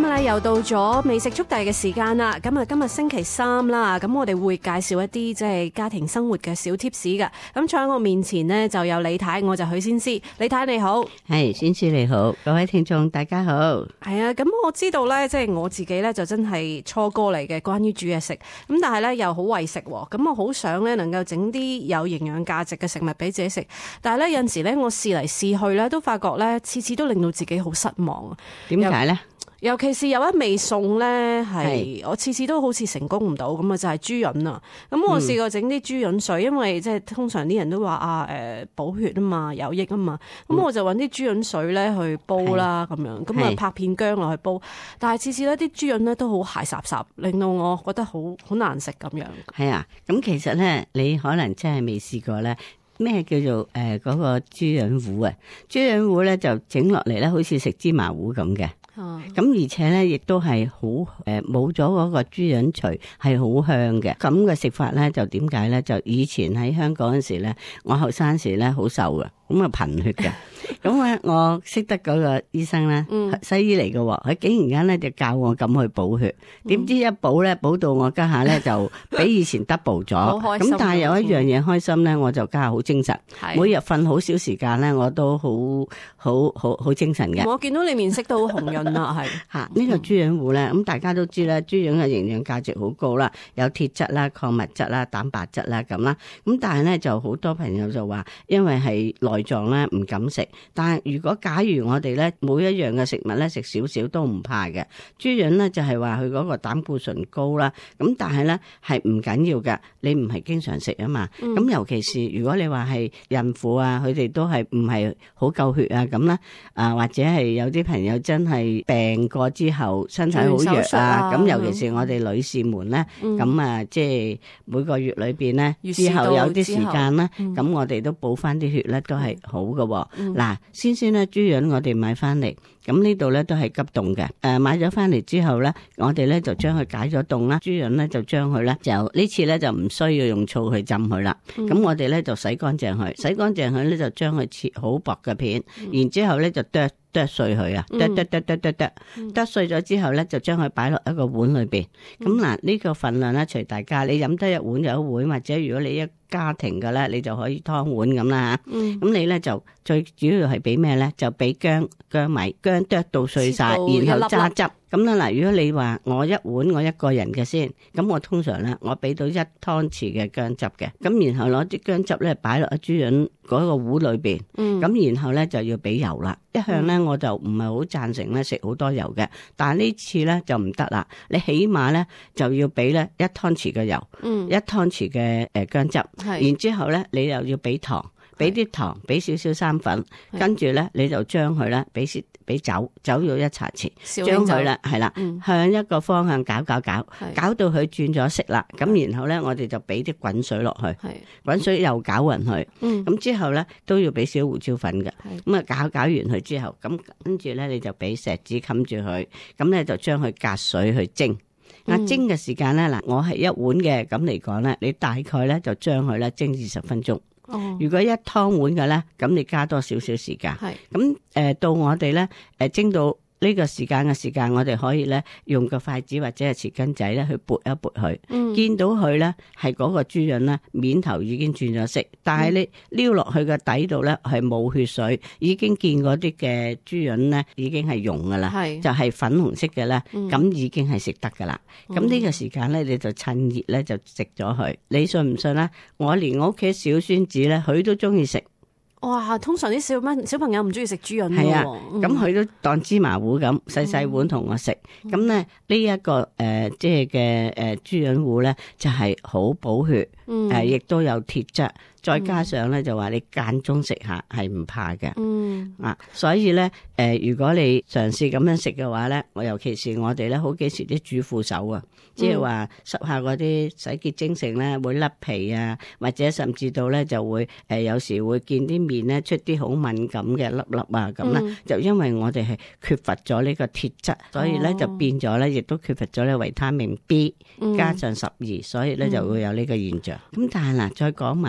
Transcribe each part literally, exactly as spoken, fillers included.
日咧又到咗美食速遞嘅時間啦。咁啊，今日星期三啦，咁我哋會介紹一啲即係家庭生活嘅小貼士嘅。咁坐喺我面前呢，就有李太，我就許仙師。李太你好。 係，仙師你好，各位聽眾大家好。 係啊，咁我知道咧，即係我自己咧就真係初哥嚟嘅，關於煮嘢食。咁但係咧又好為食，咁我好想咧能夠整啲有營養價值嘅食物俾自己食。但係咧有陣時咧我試嚟試去咧，都發覺咧次次都令到自己好失望。 點解咧？ 尤其是有一味餸咧，係我次次都好似成功唔到咁啊，就係豬潤啊！咁我試過整啲豬潤水，因為即係通常啲人都話啊，誒補血啊嘛，有益啊嘛，咁、嗯、我就揾啲豬潤水咧去煲啦，咁樣咁啊拍片薑落去煲，但係次次咧啲豬潤咧都好鞋霎霎，令到我覺得好好難食咁樣。係啊，咁其實咧，你可能真係未試過咧。咩叫做誒嗰、呃那個豬潤糊啊？豬潤糊咧就整落嚟咧，好似食芝麻糊咁嘅。哦，咁而且咧亦都係好誒，冇咗嗰個豬潤除係好香嘅。咁嘅食法咧就點解咧？就以前喺香港嗰時咧，我後生時咧好瘦嘅，咁啊貧血嘅。咁咧我識得嗰個醫生咧，嗯、西醫嚟嘅，佢竟然間咧就教我咁去補血。點、嗯、知一補咧補到我家下咧就比以前 double 咗。咁但係有一樣嘢開心咧，我就家下好精神，每日瞓好少時間咧，我都好好好好精神嘅。 我見到你面色都好紅潤啦，係吓呢個豬潤糊咧，咁大家都知啦，豬潤嘅營養價值好高啦，有鐵質啦、礦物質啦、蛋白質啦咁啦。咁但係咧就好多朋友就話，因為係內臟咧唔敢食。但係如果假如我哋咧每一樣嘅食物咧食少少都唔怕嘅，豬潤咧就係話佢嗰個膽固醇高啦。咁但係咧係唔緊要嘅，你唔係經常食啊嘛。咁、嗯、尤其是如果你話係孕婦啊，佢哋都係唔係好夠血啊咁啦，啊或者係有啲朋友真係病過之後身體好弱啊，咁、啊、尤其是我哋女士們咧，咁、嗯、啊即係每個月裏邊咧之後有啲時間咧，咁、嗯、我哋都補翻啲血咧都係好嘅。嗱、嗯，先先咧豬潤我哋買翻嚟，咁呢度咧都係急凍嘅。誒，買咗翻嚟之後咧，我哋咧就將佢解咗凍啦。豬潤咧就將佢咧就呢次咧就唔需要用醋去浸佢啦。咁、嗯、我哋咧就洗乾淨佢，洗乾淨佢咧就將佢切好薄嘅片，嗯、然之後咧就剁剁碎佢啊，剁剁剁剁剁剁，剁碎咗之後咧就將佢擺落一個碗裏邊。咁嗱呢個份量咧隨大家，你飲得一碗就一碗，或者如果你一家庭嘅咧，你就可以湯碗咁啦吓。咁、嗯、你咧就最主要係俾咩咧？就俾薑薑米薑剁到碎晒，然後揸汁。咁啦嗱，如果你話我一碗我一個人嘅先，咁我通常咧我俾到一湯匙嘅薑汁嘅，咁然後攞啲薑汁咧擺落一豬潤嗰個壺裏邊，咁、嗯、然後咧就要俾油啦。一向咧我就唔係好贊成咧食好多油嘅，但係呢次咧就唔得啦。你起碼咧就要俾咧一湯匙嘅油，嗯、一湯匙嘅誒薑汁，然之後咧你又要俾糖。俾啲糖，俾少少生粉，跟住咧你就將佢咧俾少俾酒，酒要一茶匙，將佢咧係啦，向一個方向攪攪攪，攪到佢轉咗色啦。咁然後咧，我哋就俾啲滾水落去，滾水又攪勻佢。咁、嗯、之後咧都要俾少胡椒粉嘅。咁啊攪攪完佢之後，咁跟住咧你就俾錫紙冚住佢，咁咧就將佢隔水去蒸。啊、嗯、蒸嘅時間咧嗱，我係一碗嘅咁嚟講咧，你大概咧就將佢咧蒸二十分鐘。哦、如果一湯碗嘅咧，咁你加多少少時間。係咁，誒、呃，到我哋咧，誒、呃，蒸到呢個時間嘅時間，我哋可以咧用個筷子或者係匙羹仔咧去撥一撥佢。嗯，見到佢咧係嗰個豬潤咧面頭已經轉咗色，但係你撩落去嘅底度咧係冇血水，已經見嗰啲嘅豬潤咧已經係溶噶啦，係就係、是、粉紅色嘅咧，咁、嗯、已經係食得噶啦。咁、嗯、呢個時間咧，你就趁熱咧就食咗佢。你信唔信咧？我連我屋企小孫子咧，佢都中意食。 哇！通常啲小蚊小朋友唔中意食豬潤嘅， 係啊，咁佢、嗯、都當芝麻糊咁細細碗同我食。咁咧呢一個誒即係嘅誒豬潤糊咧，就係、是、好補血，誒、嗯、亦、呃、都有鐵質。再加上咧就話你間中食下係唔怕嘅，嗯啊，所以咧誒、呃，如果你嘗試咁樣食嘅話咧，我尤其是我哋咧好幾時啲主婦手啊，即係話濕下嗰啲洗潔精城咧會甩皮啊，或者甚至到咧就會誒、呃、有時會見啲面咧出啲好敏感嘅粒粒啊咁啦，嗯、就因為我哋係缺乏咗呢個鐵質，所以咧就變咗咧亦都缺乏咗咧維他命 B 加上十二，所以咧就會有呢個現象。咁、嗯、但係嗱，再講埋呢個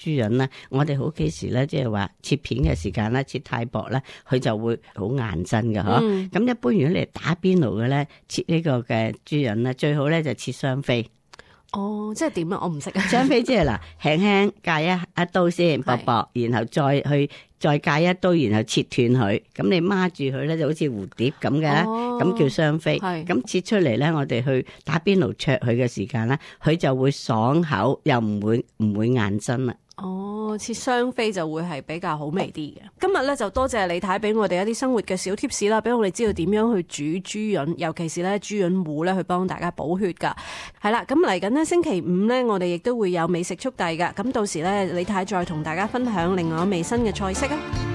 豬潤咧，我哋好幾時咧，即係話切片嘅時間咧，切太薄咧，佢就會好硬身嘅嗬。咁、 嗯、 一般如果你打邊爐嘅咧，切呢個嘅豬潤咧，最好咧就切雙飛。 哦，即係點啊？我唔識啊。 雙飛即係嗱，輕輕界一一刀先薄薄，然後再去再界一刀，然後切斷佢。咁你孖住佢咧，就好似蝴蝶咁嘅咧，咁、哦、叫雙飛。咁切出嚟咧，我哋去打邊爐灼佢嘅時間咧，佢就會爽口，又唔會唔會硬身啦。 哦，切雙飛就會係比較好味啲嘅。今日咧就多謝李太俾我哋一啲生活嘅小貼士啦，俾我哋知道點樣去煮豬潤，尤其是咧豬潤糊咧去幫大家補血噶。係啦，咁嚟緊呢星期五咧，我哋亦都會有美食速遞噶。咁到時咧，李太再同大家分享另外一味新嘅菜式啊。